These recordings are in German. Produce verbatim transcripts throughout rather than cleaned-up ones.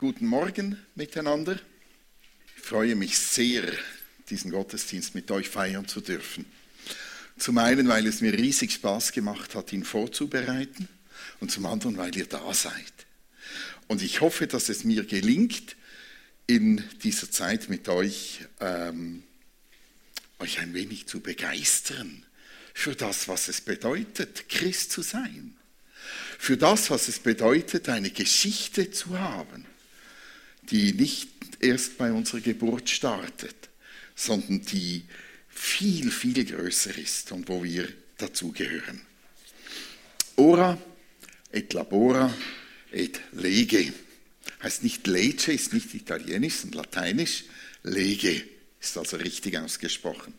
Guten Morgen miteinander. Ich freue mich sehr, diesen Gottesdienst mit euch feiern zu dürfen. Zum einen, weil es mir riesig Spaß gemacht hat, ihn vorzubereiten, und zum anderen, weil ihr da seid. Und ich hoffe, dass es mir gelingt, in dieser Zeit mit euch, ähm, euch ein wenig zu begeistern für das, was es bedeutet, Christ zu sein. Für das, was es bedeutet, eine Geschichte zu haben, die nicht erst bei unserer Geburt startet, sondern die viel, viel größer ist und wo wir dazugehören. Ora et labora et lege. Heißt nicht lege, ist nicht italienisch, sondern lateinisch. Lege ist also richtig ausgesprochen.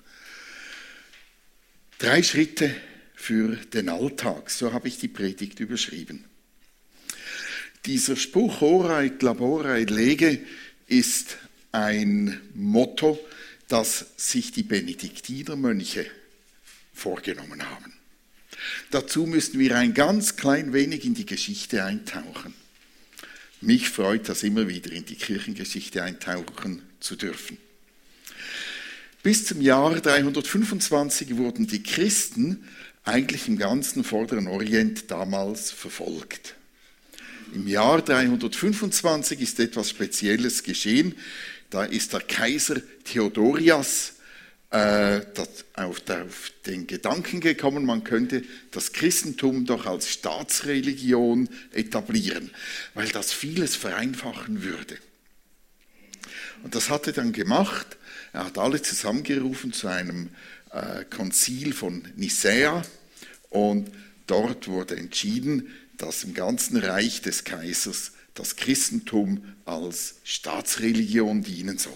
Drei Schritte für den Alltag, so habe ich die Predigt überschrieben. Dieser Spruch Ora et labora et lege ist ein Motto, das sich die Benediktinermönche vorgenommen haben. Dazu müssen wir ein ganz klein wenig in die Geschichte eintauchen. Mich freut das immer wieder, in die Kirchengeschichte eintauchen zu dürfen. Bis zum Jahr dreihundertfünfundzwanzig wurden die Christen eigentlich im ganzen Vorderen Orient damals verfolgt. Im Jahr dreihundertfünfundzwanzig ist etwas Spezielles geschehen. Da ist der Kaiser Theodorias äh, auf, auf den Gedanken gekommen, man könnte das Christentum doch als Staatsreligion etablieren, weil das vieles vereinfachen würde. Und das hat er dann gemacht. Er hat alle zusammengerufen zu einem äh, Konzil von Nicäa, und dort wurde entschieden, dass im ganzen Reich des Kaisers das Christentum als Staatsreligion dienen soll.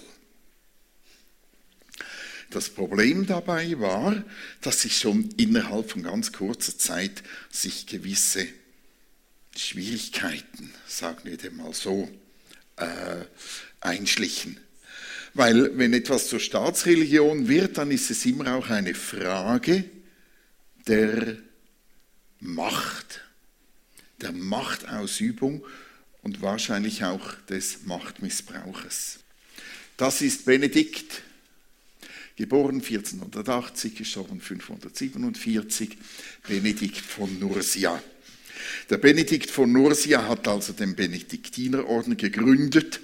Das Problem dabei war, dass sich schon innerhalb von ganz kurzer Zeit sich gewisse Schwierigkeiten, sagen wir dem mal so, äh, einschlichen. Weil wenn etwas zur Staatsreligion wird, dann ist es immer auch eine Frage der Macht, der Machtausübung und wahrscheinlich auch des Machtmissbrauches. Das ist Benedikt, geboren vierzehnhundertachtzig, gestorben fünfhundertsiebenundvierzig, Benedikt von Nursia. Der Benedikt von Nursia hat also den Benediktinerorden gegründet,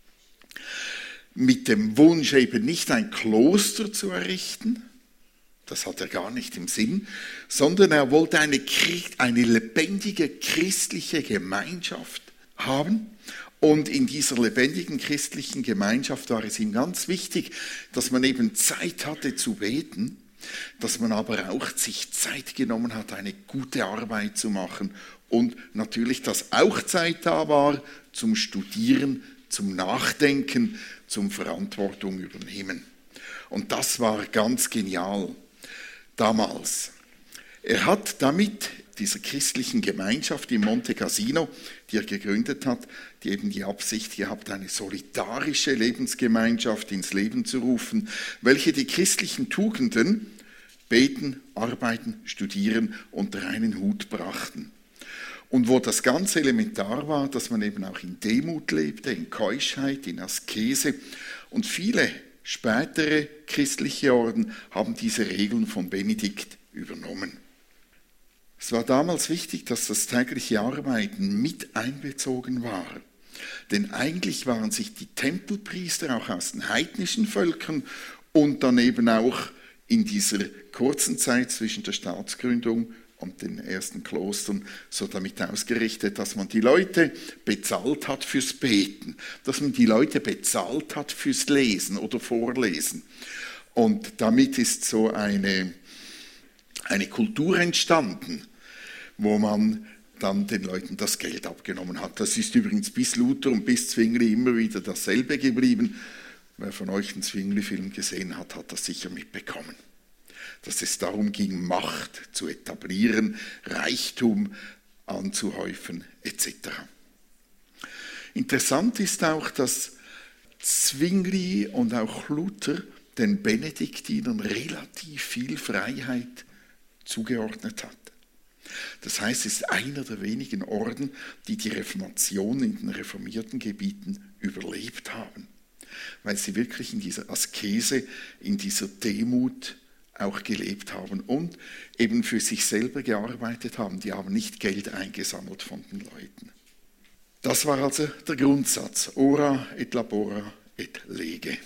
mit dem Wunsch eben nicht ein Kloster zu errichten, das hat er gar nicht im Sinn, sondern er wollte eine, eine lebendige christliche Gemeinschaft haben. Und in dieser lebendigen christlichen Gemeinschaft war es ihm ganz wichtig, dass man eben Zeit hatte zu beten, dass man aber auch sich Zeit genommen hat, eine gute Arbeit zu machen und natürlich, dass auch Zeit da war zum Studieren, zum Nachdenken, zum Verantwortung übernehmen. Und das war ganz genial damals. Er hat damit dieser christlichen Gemeinschaft in Monte Cassino, die er gegründet hat, die eben die Absicht gehabt, eine solidarische Lebensgemeinschaft ins Leben zu rufen, welche die christlichen Tugenden, beten, arbeiten, studieren, unter einen Hut brachten. Und wo das ganz elementar war, dass man eben auch in Demut lebte, in Keuschheit, in Askese. Und viele spätere christliche Orden haben diese Regeln von Benedikt übernommen. Es war damals wichtig, dass das tägliche Arbeiten mit einbezogen war. Denn eigentlich waren sich die Tempelpriester auch aus den heidnischen Völkern und dann eben auch in dieser kurzen Zeit zwischen der Staatsgründung und den ersten Klostern so damit ausgerichtet, dass man die Leute bezahlt hat fürs Beten, dass man die Leute bezahlt hat fürs Lesen oder Vorlesen. Und damit ist so eine, eine Kultur entstanden, wo man dann den Leuten das Geld abgenommen hat. Das ist übrigens bis Luther und bis Zwingli immer wieder dasselbe geblieben. Wer von euch den Zwingli-Film gesehen hat, hat das sicher mitbekommen. Dass es darum ging, Macht zu etablieren, Reichtum anzuhäufen et cetera. Interessant ist auch, dass Zwingli und auch Luther den Benediktinern relativ viel Freiheit zugeordnet hat. Das heißt, es ist einer der wenigen Orden, die die Reformation in den reformierten Gebieten überlebt haben, weil sie wirklich in dieser Askese, in dieser Demut auch gelebt haben und eben für sich selber gearbeitet haben. Die haben nicht Geld eingesammelt von den Leuten. Das war also der Grundsatz. Ora et labora et lege.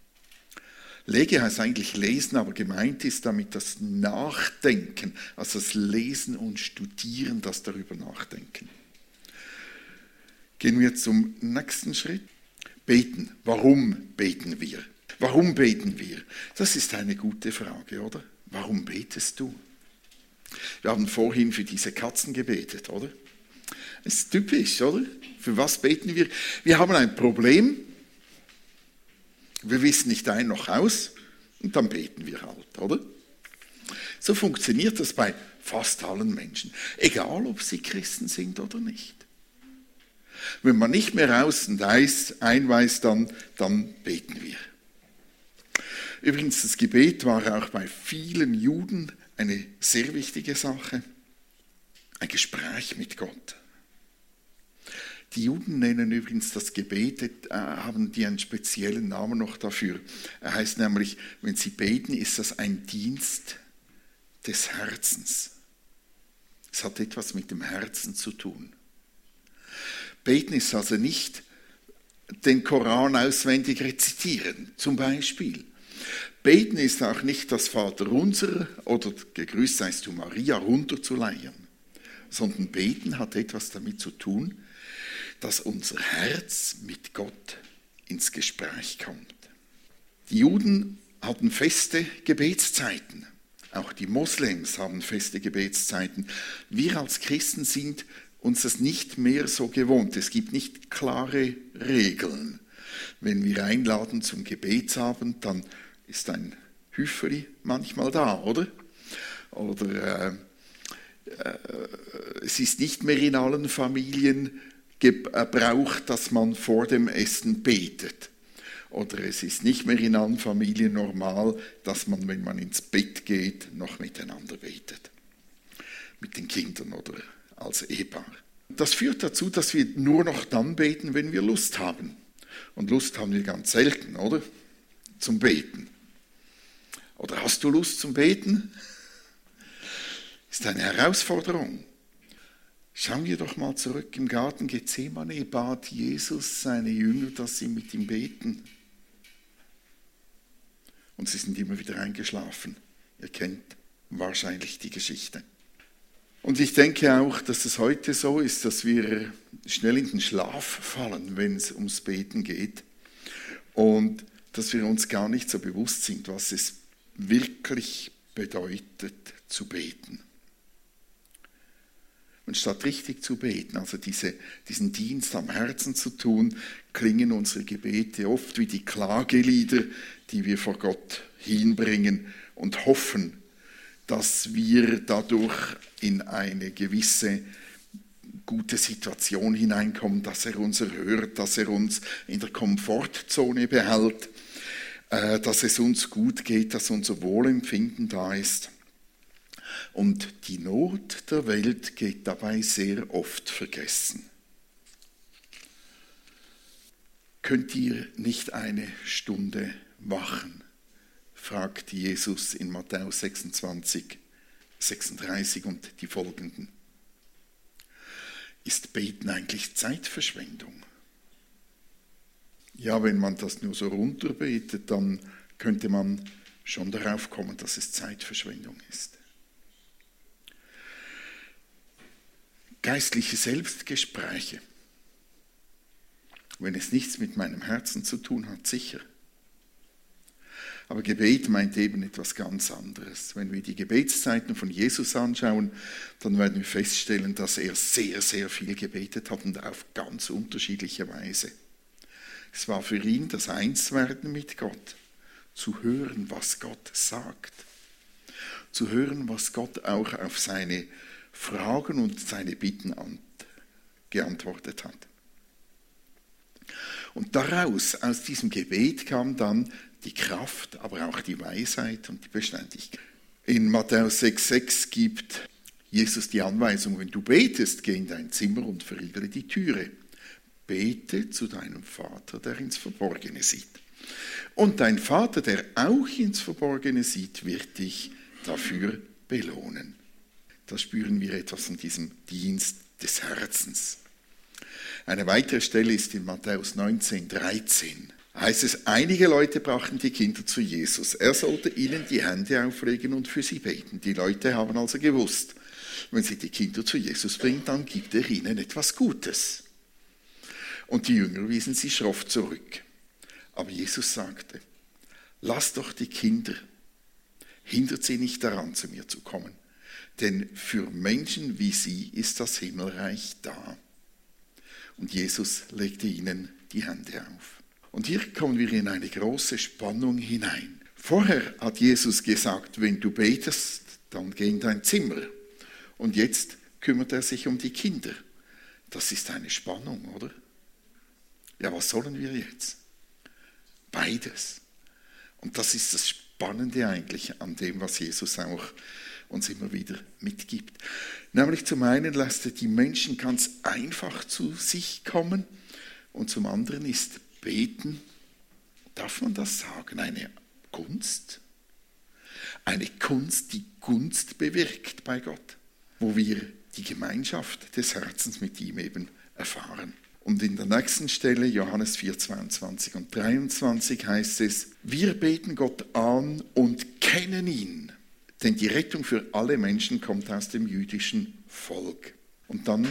Lege heißt eigentlich lesen, aber gemeint ist damit das Nachdenken, also das Lesen und Studieren, das darüber nachdenken. Gehen wir zum nächsten Schritt. Beten. Warum beten wir? Warum beten wir? Das ist eine gute Frage, oder? Warum betest du? Wir haben vorhin für diese Katzen gebetet, oder? Das ist typisch, oder? Für was beten wir? Wir haben ein Problem. Wir wissen nicht ein noch aus und dann beten wir halt, oder? So funktioniert das bei fast allen Menschen, egal ob sie Christen sind oder nicht. Wenn man nicht mehr aus und ein weiß, dann, dann beten wir. Übrigens, das Gebet war auch bei vielen Juden eine sehr wichtige Sache, ein Gespräch mit Gott. Die Juden nennen übrigens das Gebet, äh, haben die einen speziellen Namen noch dafür. Er heißt nämlich, wenn sie beten, ist das ein Dienst des Herzens. Es hat etwas mit dem Herzen zu tun. Beten ist also nicht den Koran auswendig rezitieren, zum Beispiel. Beten ist auch nicht das Vaterunser oder gegrüßt seist du Maria runterzuleiern, sondern Beten hat etwas damit zu tun, dass unser Herz mit Gott ins Gespräch kommt. Die Juden hatten feste Gebetszeiten. Auch die Moslems haben feste Gebetszeiten. Wir als Christen sind uns das nicht mehr so gewohnt. Es gibt nicht klare Regeln. Wenn wir einladen zum Gebetsabend, dann ist ein Hüfeli manchmal da, oder? Oder äh, äh, es ist nicht mehr in allen Familien Brauch, dass man vor dem Essen betet. Oder es ist nicht mehr in allen Familien normal, dass man, wenn man ins Bett geht, noch miteinander betet. Mit den Kindern oder als Ehepaar. Das führt dazu, dass wir nur noch dann beten, wenn wir Lust haben. Und Lust haben wir ganz selten, oder? Zum Beten. Oder hast du Lust zum Beten? Ist eine Herausforderung. Schauen wir doch mal zurück. Im Garten Gethsemane bat Jesus seine Jünger, dass sie mit ihm beten. Und sie sind immer wieder eingeschlafen. Ihr kennt wahrscheinlich die Geschichte. Und ich denke auch, dass es heute so ist, dass wir schnell in den Schlaf fallen, wenn es ums Beten geht. Und dass wir uns gar nicht so bewusst sind, was es wirklich bedeutet, zu beten. Und statt richtig zu beten, also diese, diesen Dienst am Herzen zu tun, klingen unsere Gebete oft wie die Klagelieder, die wir vor Gott hinbringen und hoffen, dass wir dadurch in eine gewisse gute Situation hineinkommen, dass er uns erhört, dass er uns in der Komfortzone behält, dass es uns gut geht, dass unser Wohlempfinden da ist. Und die Not der Welt geht dabei sehr oft vergessen. Könnt ihr nicht eine Stunde wachen? Fragt Jesus in Matthäus sechsundzwanzig, sechsunddreißig und die folgenden. Ist Beten eigentlich Zeitverschwendung? Ja, wenn man das nur so runterbetet, dann könnte man schon darauf kommen, dass es Zeitverschwendung ist. Geistliche Selbstgespräche, wenn es nichts mit meinem Herzen zu tun hat, sicher. Aber Gebet meint eben etwas ganz anderes. Wenn wir die Gebetszeiten von Jesus anschauen, dann werden wir feststellen, dass er sehr, sehr viel gebetet hat und auf ganz unterschiedliche Weise. Es war für ihn das Einswerden mit Gott, zu hören, was Gott sagt, zu hören, was Gott auch auf seine Fragen und seine Bitten geantwortet hat. Und daraus, aus diesem Gebet kam dann die Kraft, aber auch die Weisheit und die Beständigkeit. In Matthäus sechs sechs gibt Jesus die Anweisung, wenn du betest, geh in dein Zimmer und verriegele die Türe. Bete zu deinem Vater, der ins Verborgene sieht. Und dein Vater, der auch ins Verborgene sieht, wird dich dafür belohnen. Da spüren wir etwas von diesem Dienst des Herzens. Eine weitere Stelle ist in Matthäus neunzehn, dreizehn. Da heißt es, einige Leute brachten die Kinder zu Jesus. Er sollte ihnen die Hände auflegen und für sie beten. Die Leute haben also gewusst, wenn sie die Kinder zu Jesus bringen, dann gibt er ihnen etwas Gutes. Und die Jünger wiesen sie schroff zurück. Aber Jesus sagte, lasst doch die Kinder, hindert sie nicht daran, zu mir zu kommen. Denn für Menschen wie sie ist das Himmelreich da. Und Jesus legte ihnen die Hände auf. Und hier kommen wir in eine große Spannung hinein. Vorher hat Jesus gesagt, wenn du betest, dann geh in dein Zimmer. Und jetzt kümmert er sich um die Kinder. Das ist eine Spannung, oder? Ja, was sollen wir jetzt? Beides. Und das ist das Spannende eigentlich an dem, was Jesus auch uns immer wieder mitgibt. Nämlich zum einen lässt er die Menschen ganz einfach zu sich kommen und zum anderen ist Beten, darf man das sagen, eine Kunst? Eine Kunst, die Gunst bewirkt bei Gott, wo wir die Gemeinschaft des Herzens mit ihm eben erfahren. Und in der nächsten Stelle, Johannes vier, zweiundzwanzig und dreiundzwanzig, heißt es, wir beten Gott an und kennen ihn, denn die Rettung für alle Menschen kommt aus dem jüdischen Volk. Und dann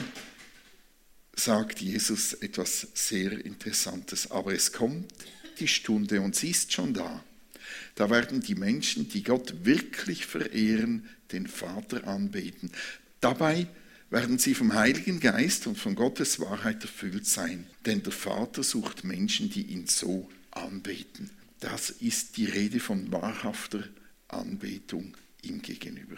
sagt Jesus etwas sehr Interessantes, aber es kommt die Stunde und sie ist schon da. Da werden die Menschen, die Gott wirklich verehren, den Vater anbeten. Dabei werden sie vom Heiligen Geist und von Gottes Wahrheit erfüllt sein. Denn der Vater sucht Menschen, die ihn so anbeten. Das ist die Rede von wahrhafter Anbetung ihm gegenüber.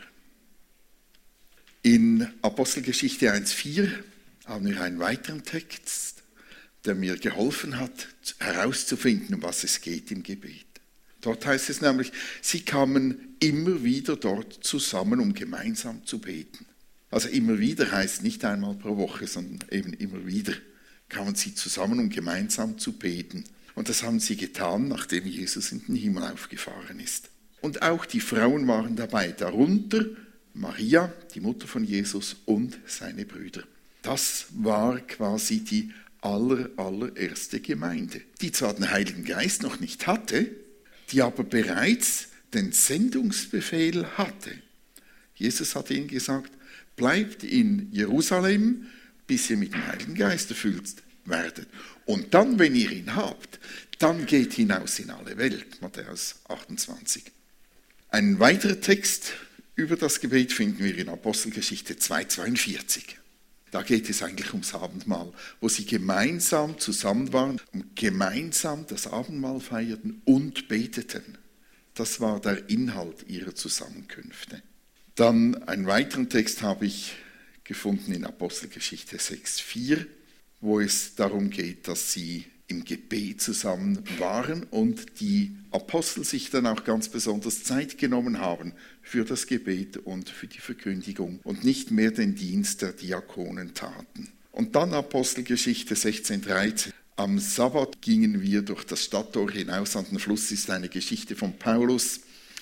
In Apostelgeschichte eins vier haben wir einen weiteren Text, der mir geholfen hat, herauszufinden, um was es geht im Gebet. Dort heißt es nämlich, sie kamen immer wieder dort zusammen, um gemeinsam zu beten. Also immer wieder heißt nicht einmal pro Woche, sondern eben immer wieder kamen sie zusammen, um gemeinsam zu beten. Und das haben sie getan, nachdem Jesus in den Himmel aufgefahren ist. Und auch die Frauen waren dabei, darunter Maria, die Mutter von Jesus, und seine Brüder. Das war quasi die aller, allererste Gemeinde, die zwar den Heiligen Geist noch nicht hatte, die aber bereits den Sendungsbefehl hatte. Jesus hat ihnen gesagt, bleibt in Jerusalem, bis ihr mit dem Heiligen Geist erfüllt werdet. Und dann, wenn ihr ihn habt, dann geht hinaus in alle Welt. Matthäus achtundzwanzig. Ein weiterer Text über das Gebet finden wir in Apostelgeschichte zwei, zweiundvierzig. Da geht es eigentlich ums Abendmahl, wo sie gemeinsam zusammen waren und gemeinsam das Abendmahl feierten und beteten. Das war der Inhalt ihrer Zusammenkünfte. Dann einen weiteren Text habe ich gefunden in Apostelgeschichte sechs, vier, wo es darum geht, dass sie im Gebet zusammen waren und die Apostel sich dann auch ganz besonders Zeit genommen haben für das Gebet und für die Verkündigung und nicht mehr den Dienst der Diakonen taten. Und dann Apostelgeschichte sechzehn, dreizehn. Am Sabbat gingen wir durch das Stadttor hinaus an den Fluss, ist eine Geschichte von Paulus.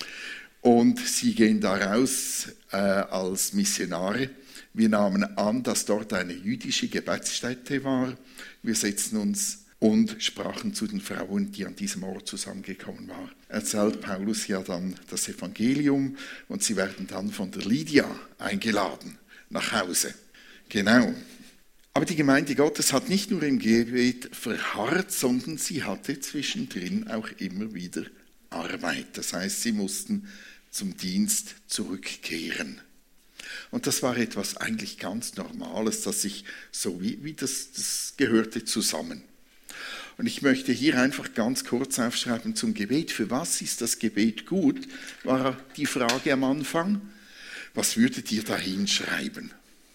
Und sie gehen da raus äh, als Missionare. Wir nahmen an, dass dort eine jüdische Gebetsstätte war. Wir setzten uns und sprachen zu den Frauen, die an diesem Ort zusammengekommen waren. Erzählt Paulus ja dann das Evangelium und sie werden dann von der Lydia eingeladen nach Hause. Genau. Aber die Gemeinde Gottes hat nicht nur im Gebet verharrt, sondern sie hatte zwischendrin auch immer wieder Arbeit. Das heißt, sie mussten zum Dienst zurückkehren. Und das war etwas eigentlich ganz Normales, dass sich so wie, wie das, das gehörte zusammen. Und ich möchte hier einfach ganz kurz aufschreiben zum Gebet. Für was ist das Gebet gut? War die Frage am Anfang. Was würdet ihr da hinschreiben?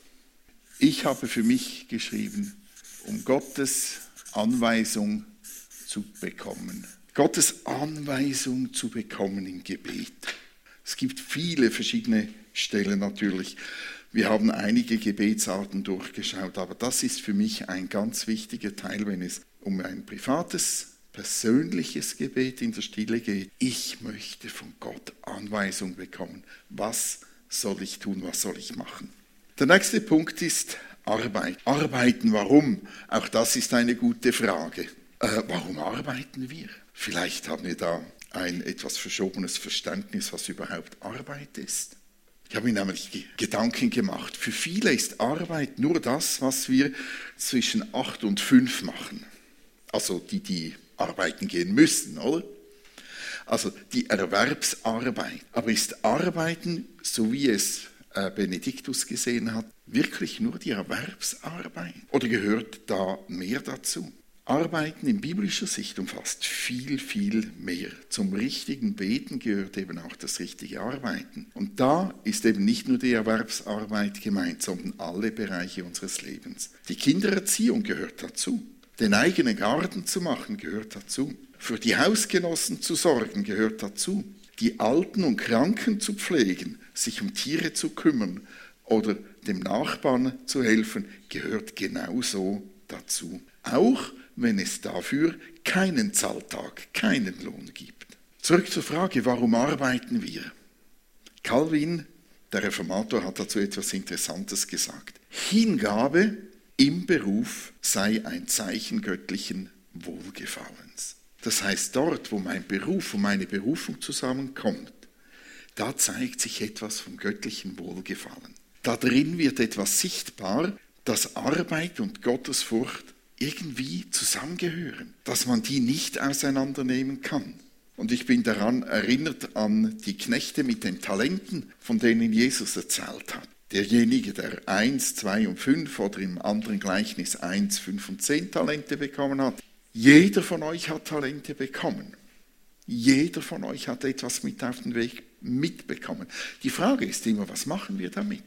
Ich habe für mich geschrieben, um Gottes Anweisung zu bekommen. Gottes Anweisung zu bekommen im Gebet. Es gibt viele verschiedene Stellen natürlich. Wir haben einige Gebetsarten durchgeschaut, aber das ist für mich ein ganz wichtiger Teil, wenn es um ein privates, persönliches Gebet in der Stille geht. Ich möchte von Gott Anweisung bekommen. Was soll ich tun? Was soll ich machen? Der nächste Punkt ist Arbeit. Arbeiten, warum? Auch das ist eine gute Frage. Äh, warum arbeiten wir? Vielleicht haben wir da ein etwas verschobenes Verständnis, was überhaupt Arbeit ist. Ich habe mir nämlich Gedanken gemacht. Für viele ist Arbeit nur das, was wir zwischen acht und fünf machen. Also die, die arbeiten gehen müssen, oder? Also die Erwerbsarbeit. Aber ist Arbeiten, so wie es äh, Benediktus gesehen hat, wirklich nur die Erwerbsarbeit? Oder gehört da mehr dazu? Arbeiten in biblischer Sicht umfasst viel, viel mehr. Zum richtigen Beten gehört eben auch das richtige Arbeiten. Und da ist eben nicht nur die Erwerbsarbeit gemeint, sondern alle Bereiche unseres Lebens. Die Kindererziehung gehört dazu. Den eigenen Garten zu machen gehört dazu. Für die Hausgenossen zu sorgen gehört dazu. Die Alten und Kranken zu pflegen, sich um Tiere zu kümmern oder dem Nachbarn zu helfen, gehört genauso dazu. Auch wenn es dafür keinen Zahltag, keinen Lohn gibt. Zurück zur Frage, warum arbeiten wir? Calvin, der Reformator, hat dazu etwas Interessantes gesagt. Hingabe im Beruf sei ein Zeichen göttlichen Wohlgefallens. Das heißt, dort, wo mein Beruf und meine Berufung zusammenkommt, da zeigt sich etwas vom göttlichen Wohlgefallen. Da drin wird etwas sichtbar, dass Arbeit und Gottesfurcht irgendwie zusammengehören, dass man die nicht auseinandernehmen kann. Und ich bin daran erinnert an die Knechte mit den Talenten, von denen Jesus erzählt hat. Derjenige, der eins, zwei und fünf oder im anderen Gleichnis eins, fünf und zehn Talente bekommen hat. Jeder von euch hat Talente bekommen. Jeder von euch hat etwas mit auf den Weg mitbekommen. Die Frage ist immer, was machen wir damit?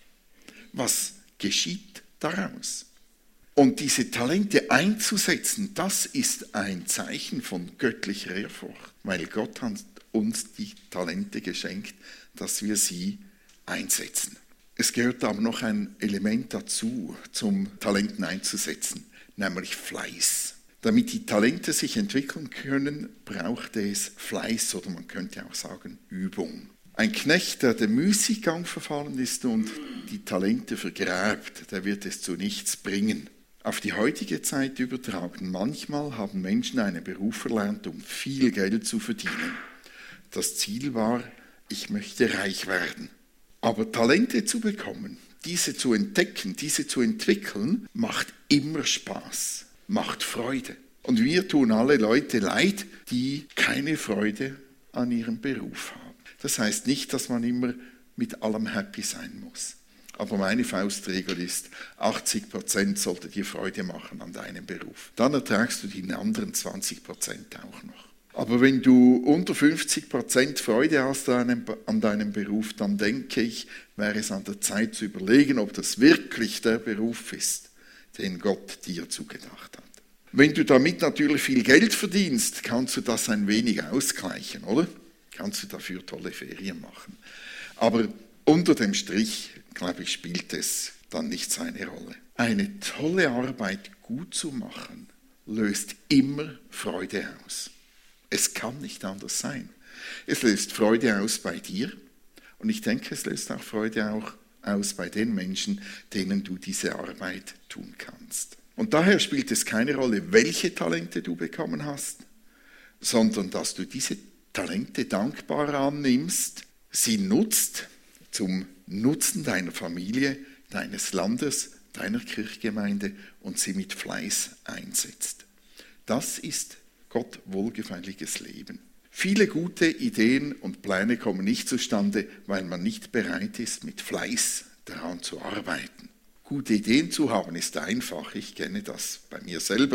Was geschieht daraus? Und diese Talente einzusetzen, das ist ein Zeichen von göttlicher Ehrfurcht, weil Gott hat uns die Talente geschenkt, dass wir sie einsetzen. Es gehört aber noch ein Element dazu, zum Talenten einzusetzen, nämlich Fleiß. Damit die Talente sich entwickeln können, braucht es Fleiß oder man könnte auch sagen Übung. Ein Knecht, der dem Müßiggang verfallen ist und die Talente vergräbt, der wird es zu nichts bringen. Auf die heutige Zeit übertragen, manchmal haben Menschen einen Beruf erlernt, um viel Geld zu verdienen. Das Ziel war, ich möchte reich werden. Aber Talente zu bekommen, diese zu entdecken, diese zu entwickeln, macht immer Spaß, macht Freude. Und wir tun alle Leute leid, die keine Freude an ihrem Beruf haben. Das heißt nicht, dass man immer mit allem happy sein muss. Aber meine Faustregel ist, achtzig Prozent sollte dir Freude machen an deinem Beruf. Dann ertragst du die anderen zwanzig Prozent auch noch. Aber wenn du unter fünfzig Prozent Freude hast an deinem Beruf, dann denke ich, wäre es an der Zeit zu überlegen, ob das wirklich der Beruf ist, den Gott dir zugedacht hat. Wenn du damit natürlich viel Geld verdienst, kannst du das ein wenig ausgleichen, oder? Kannst du dafür tolle Ferien machen. Aber unter dem Strich, glaube ich, spielt es dann nicht seine Rolle. Eine tolle Arbeit gut zu machen, löst immer Freude aus. Es kann nicht anders sein. Es löst Freude aus bei dir und ich denke, es löst auch Freude auch aus bei den Menschen, denen du diese Arbeit tun kannst. Und daher spielt es keine Rolle, welche Talente du bekommen hast, sondern dass du diese Talente dankbar annimmst, sie nutzt zum Nutzen deiner Familie, deines Landes, deiner Kirchgemeinde und sie mit Fleiß einsetzt. Das ist Gott wohlgefälliges Leben. Viele gute Ideen und Pläne kommen nicht zustande, weil man nicht bereit ist, mit Fleiß daran zu arbeiten. Gute Ideen zu haben ist einfach, ich kenne das bei mir selber.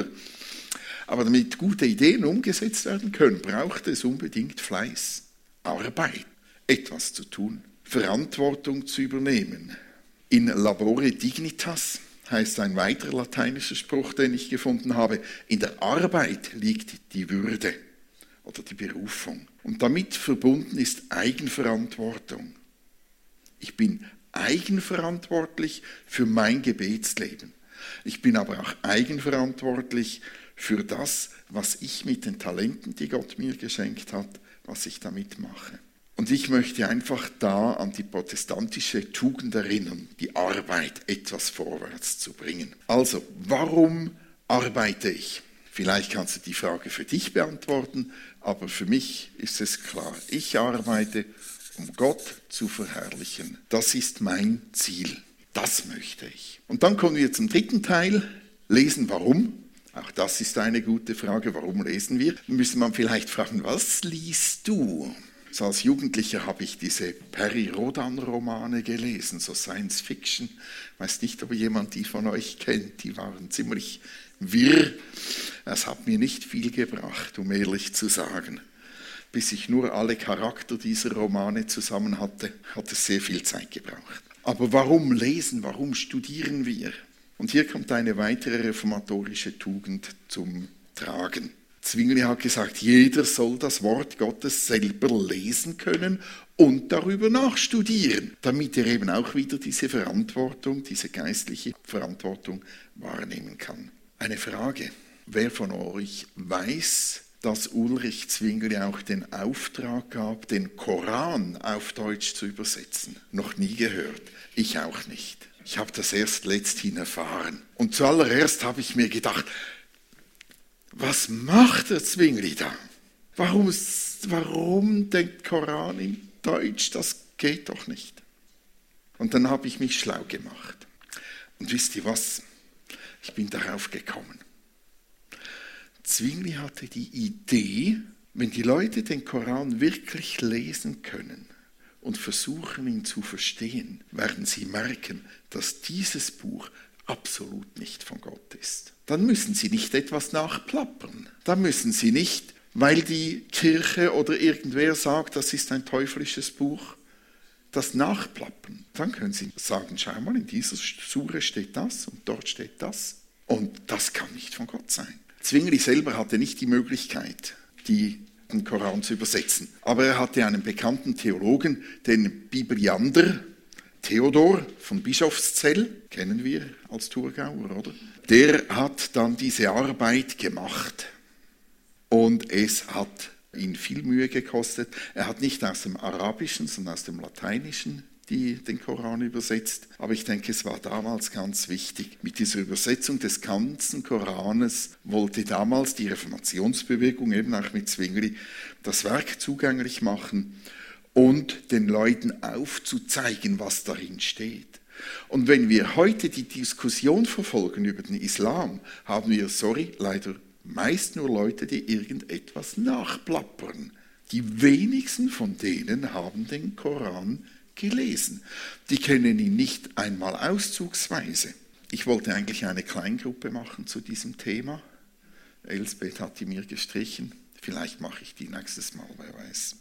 Aber damit gute Ideen umgesetzt werden können, braucht es unbedingt Fleiß, Arbeit, etwas zu tun, Verantwortung zu übernehmen. In labore dignitas heißt ein weiterer lateinischer Spruch, den ich gefunden habe, in der Arbeit liegt die Würde oder die Berufung. Und damit verbunden ist Eigenverantwortung. Ich bin eigenverantwortlich für mein Gebetsleben. Ich bin aber auch eigenverantwortlich für das, was ich mit den Talenten, die Gott mir geschenkt hat, was ich damit mache. Und ich möchte einfach da an die protestantische Tugend erinnern, die Arbeit etwas vorwärts zu bringen. Also, warum arbeite ich? Vielleicht kannst du die Frage für dich beantworten, aber für mich ist es klar. Ich arbeite, um Gott zu verherrlichen. Das ist mein Ziel. Das möchte ich. Und dann kommen wir zum dritten Teil. Lesen, warum? Auch das ist eine gute Frage. Warum lesen wir? Dann müsste man vielleicht fragen, was liest du? So als Jugendlicher habe ich diese Perry Rhodan-Romane gelesen, so Science Fiction. Ich weiß nicht, ob jemand die von euch kennt. Die waren ziemlich wirr. Es hat mir nicht viel gebracht, um ehrlich zu sagen. Bis ich nur alle Charakter dieser Romane zusammen hatte, hat es sehr viel Zeit gebraucht. Aber warum lesen? Warum studieren wir? Und hier kommt eine weitere reformatorische Tugend zum Tragen. Zwingli hat gesagt, jeder soll das Wort Gottes selber lesen können und darüber nachstudieren, damit er eben auch wieder diese Verantwortung, diese geistliche Verantwortung wahrnehmen kann. Eine Frage, wer von euch weiß, dass Ulrich Zwingli auch den Auftrag gab, den Koran auf Deutsch zu übersetzen? Noch nie gehört, ich auch nicht. Ich habe das erst letzthin erfahren. Und zuallererst habe ich mir gedacht, was macht der Zwingli da? Warum, warum den Koran in Deutsch? Das geht doch nicht. Und dann habe ich mich schlau gemacht. Und wisst ihr was? Ich bin darauf gekommen. Zwingli hatte die Idee, wenn die Leute den Koran wirklich lesen können und versuchen, ihn zu verstehen, werden sie merken, dass dieses Buch absolut nicht von Gott ist. Dann müssen sie nicht etwas nachplappern. Dann müssen sie nicht, weil die Kirche oder irgendwer sagt, das ist ein teuflisches Buch, das nachplappern. Dann können sie sagen, schau mal, in dieser Sure steht das und dort steht das. Und das kann nicht von Gott sein. Zwingli selber hatte nicht die Möglichkeit, die den Koran zu übersetzen. Aber er hatte einen bekannten Theologen, den Bibliander, Theodor von Bischofszell, kennen wir als Thurgauer, oder? Der hat dann diese Arbeit gemacht und es hat ihn viel Mühe gekostet. Er hat nicht aus dem Arabischen, sondern aus dem Lateinischen die, den Koran übersetzt. Aber ich denke, es war damals ganz wichtig. Mit dieser Übersetzung des ganzen Koranes wollte damals die Reformationsbewegung, eben auch mit Zwingli, das Werk zugänglich machen und den Leuten aufzuzeigen, was darin steht. Und wenn wir heute die Diskussion verfolgen über den Islam, haben wir, sorry, leider meist nur Leute, die irgendetwas nachplappern. Die wenigsten von denen haben den Koran gelesen. Die kennen ihn nicht einmal auszugsweise. Ich wollte eigentlich eine Kleingruppe machen zu diesem Thema. Elsbeth hat die mir gestrichen. Vielleicht mache ich die nächstes Mal, wer weiß.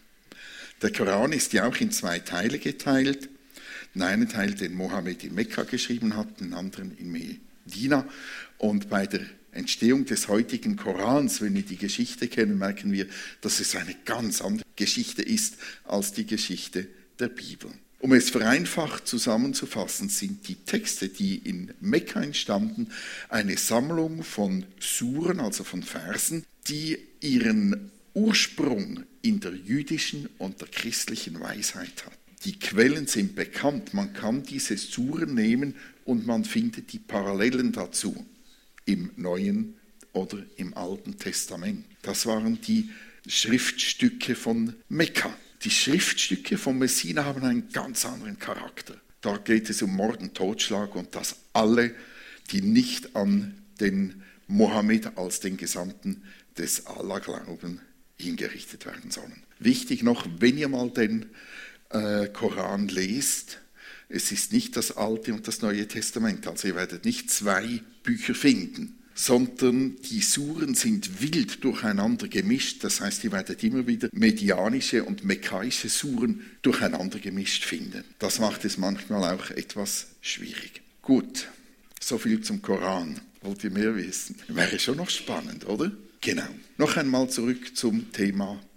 Der Koran ist ja auch in zwei Teile geteilt. Den einen Teil, den Mohammed in Mekka geschrieben hat, den anderen in Medina. Und bei der Entstehung des heutigen Korans, wenn wir die Geschichte kennen, merken wir, dass es eine ganz andere Geschichte ist als die Geschichte der Bibel. Um es vereinfacht zusammenzufassen, sind die Texte, die in Mekka entstanden, eine Sammlung von Suren, also von Versen, die ihren Ursprung in der jüdischen und der christlichen Weisheit hat. Die Quellen sind bekannt, man kann diese Suren nehmen und man findet die Parallelen dazu im Neuen oder im Alten Testament. Das waren die Schriftstücke von Mekka. Die Schriftstücke von Messina haben einen ganz anderen Charakter. Da geht es um Mord und Totschlag und dass alle, die nicht an den Mohammed als den Gesandten des Allah glauben, hingerichtet werden sollen. Wichtig noch, wenn ihr mal den äh, Koran lest, es ist nicht das Alte und das Neue Testament, also ihr werdet nicht zwei Bücher finden, sondern die Suren sind wild durcheinander gemischt. Das heißt, ihr werdet immer wieder medianische und mekkaische Suren durcheinander gemischt finden. Das macht es manchmal auch etwas schwierig. Gut, soviel zum Koran. Wollt ihr mehr wissen? Wäre schon noch spannend, oder? Genau. Noch einmal zurück zum Thema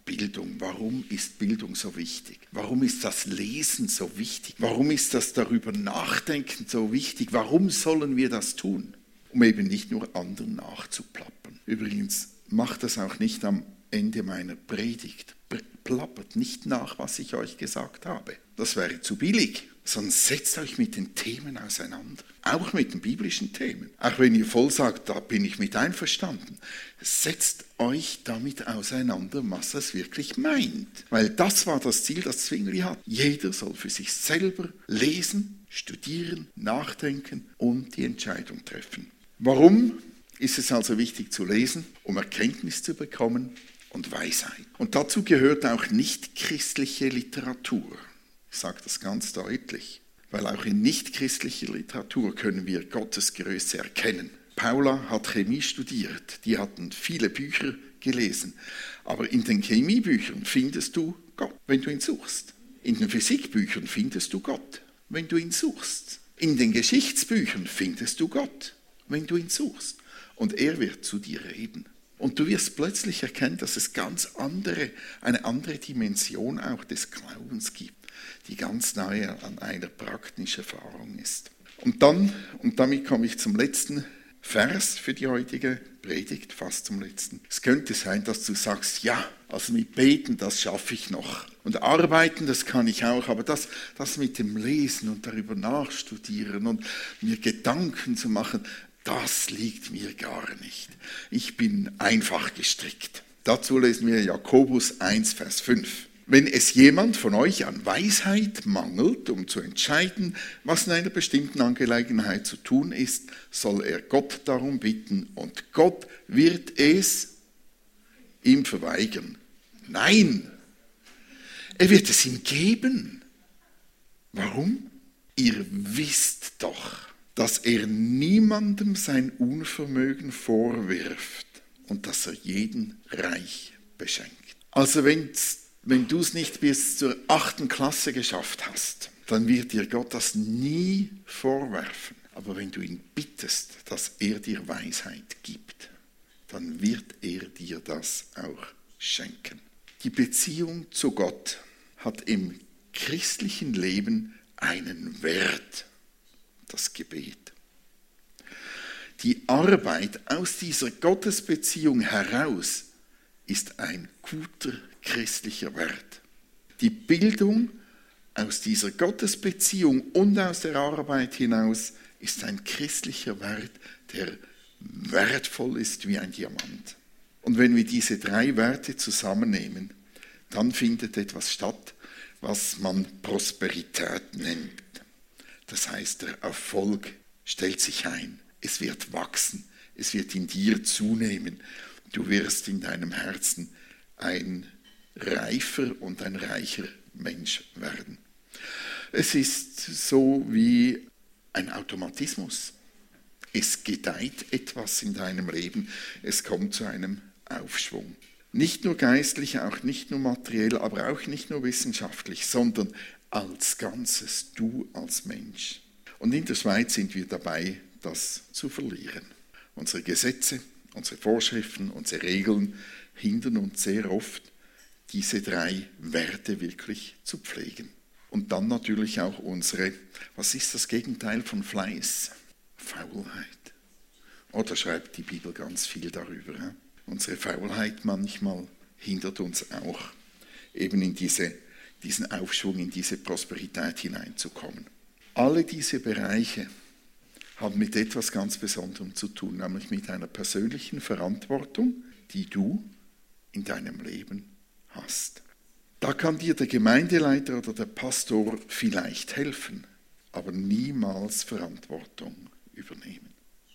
Bildung. Warum ist Bildung so wichtig? Warum ist das Lesen so wichtig? Warum ist das darüber nachdenken so wichtig? Warum sollen wir das tun? Um eben nicht nur anderen nachzuplappern. Übrigens, macht das auch nicht am Ende meiner Predigt. Plappert nicht nach, was ich euch gesagt habe. Das wäre zu billig. Sondern setzt euch mit den Themen auseinander. Auch mit den biblischen Themen. Auch wenn ihr voll sagt, da bin ich mit einverstanden. Setzt euch damit auseinander, was es wirklich meint. Weil das war das Ziel, das Zwingli hat. Jeder soll für sich selber lesen, studieren, nachdenken und die Entscheidung treffen. Warum ist es also wichtig zu lesen? Um Erkenntnis zu bekommen und Weisheit. Und dazu gehört auch nicht-christliche Literatur. Ich sage das ganz deutlich, weil auch in nichtchristlicher Literatur können wir Gottes Größe erkennen. Paula hat Chemie studiert, die hatten viele Bücher gelesen, aber in den Chemiebüchern findest du Gott, wenn du ihn suchst. In den Physikbüchern findest du Gott, wenn du ihn suchst. In den Geschichtsbüchern findest du Gott, wenn du ihn suchst. Und er wird zu dir reden. Und du wirst plötzlich erkennen, dass es ganz andere, eine andere Dimension auch des Glaubens gibt, die ganz nahe an einer praktischen Erfahrung ist. Und dann, und damit komme ich zum letzten Vers für die heutige Predigt, fast zum letzten. Es könnte sein, dass du sagst, ja, also mit Beten, das schaffe ich noch. Und Arbeiten, das kann ich auch, aber das, das mit dem Lesen und darüber nachstudieren und mir Gedanken zu machen, das liegt mir gar nicht. Ich bin einfach gestrickt. Dazu lesen wir Jakobus eins, Vers fünf. Wenn es jemand von euch an Weisheit mangelt, um zu entscheiden, was in einer bestimmten Angelegenheit zu tun ist, soll er Gott darum bitten und Gott wird es ihm verweigern. Nein, er wird es ihm geben. Warum? Ihr wisst doch, dass er niemandem sein Unvermögen vorwirft und dass er jeden reich beschenkt. Also wenn Wenn du es nicht bis zur achten Klasse geschafft hast, dann wird dir Gott das nie vorwerfen. Aber wenn du ihn bittest, dass er dir Weisheit gibt, dann wird er dir das auch schenken. Die Beziehung zu Gott hat im christlichen Leben einen Wert, das Gebet. Die Arbeit aus dieser Gottesbeziehung heraus ist ein guter christlicher Wert. Die Bildung aus dieser Gottesbeziehung und aus der Arbeit hinaus ist ein christlicher Wert, der wertvoll ist wie ein Diamant. Und wenn wir diese drei Werte zusammennehmen, dann findet etwas statt, was man Prosperität nennt. Das heißt, der Erfolg stellt sich ein, es wird wachsen, es wird in dir zunehmen. Du wirst in deinem Herzen ein reifer und ein reicher Mensch werden. Es ist so wie ein Automatismus. Es gedeiht etwas in deinem Leben, es kommt zu einem Aufschwung. Nicht nur geistlich, auch nicht nur materiell, aber auch nicht nur wissenschaftlich, sondern als Ganzes, du als Mensch. Und in der Schweiz sind wir dabei, das zu verlieren. Unsere Gesetze, unsere Vorschriften, unsere Regeln hindern uns sehr oft, diese drei Werte wirklich zu pflegen. Und dann natürlich auch unsere, was ist das Gegenteil von Fleiß? Faulheit. Oder schreibt die Bibel ganz viel darüber. Ja? Unsere Faulheit manchmal hindert uns auch, eben in diese, diesen Aufschwung, in diese Prosperität hineinzukommen. Alle diese Bereiche haben mit etwas ganz Besonderem zu tun, nämlich mit einer persönlichen Verantwortung, die du in deinem Leben hast. Da kann dir der Gemeindeleiter oder der Pastor vielleicht helfen, aber niemals Verantwortung übernehmen.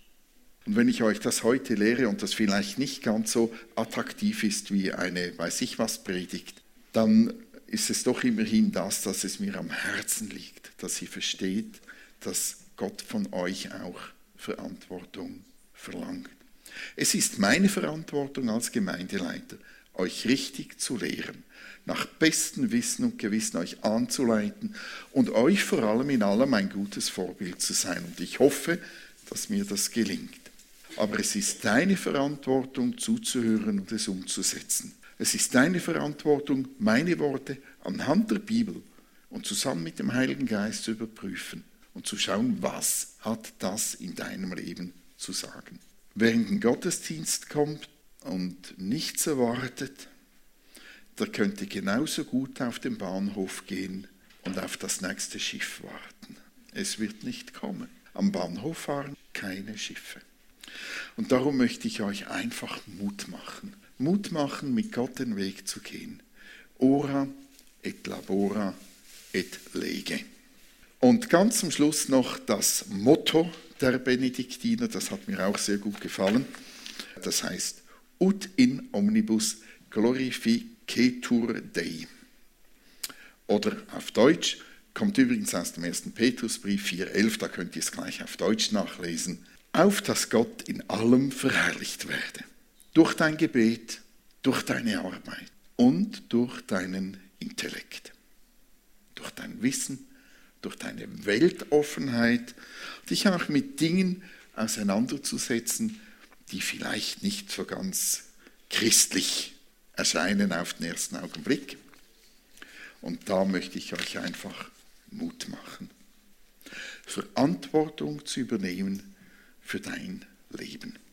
Und wenn ich euch das heute lehre und das vielleicht nicht ganz so attraktiv ist wie eine weiß ich was Predigt, dann ist es doch immerhin das, dass es mir am Herzen liegt, dass ihr versteht, dass Gott von euch auch Verantwortung verlangt. Es ist meine Verantwortung als Gemeindeleiter, euch richtig zu lehren, nach bestem Wissen und Gewissen euch anzuleiten und euch vor allem in allem ein gutes Vorbild zu sein. Und ich hoffe, dass mir das gelingt. Aber es ist deine Verantwortung, zuzuhören und es umzusetzen. Es ist deine Verantwortung, meine Worte anhand der Bibel und zusammen mit dem Heiligen Geist zu überprüfen und zu schauen, was hat das in deinem Leben zu sagen. Wer in den Gottesdienst kommt und nichts erwartet, der könnte genauso gut auf den Bahnhof gehen und auf das nächste Schiff warten. Es wird nicht kommen. Am Bahnhof fahren keine Schiffe. Und darum möchte ich euch einfach Mut machen. Mut machen, mit Gott den Weg zu gehen. Ora et labora et lege. Und ganz zum Schluss noch das Motto der Benediktiner, das hat mir auch sehr gut gefallen. Das heißt, ut in omnibus glorificetur Dei. Oder auf Deutsch, kommt übrigens aus dem ersten Petrusbrief vier elf, da könnt ihr es gleich auf Deutsch nachlesen. Auf dass Gott in allem verherrlicht werde. Durch dein Gebet, durch deine Arbeit und durch deinen Intellekt. Durch dein Wissen, durch deine Weltoffenheit, dich auch mit Dingen auseinanderzusetzen, die vielleicht nicht so ganz christlich erscheinen auf den ersten Augenblick. Und da möchte ich euch einfach Mut machen, Verantwortung zu übernehmen für dein Leben.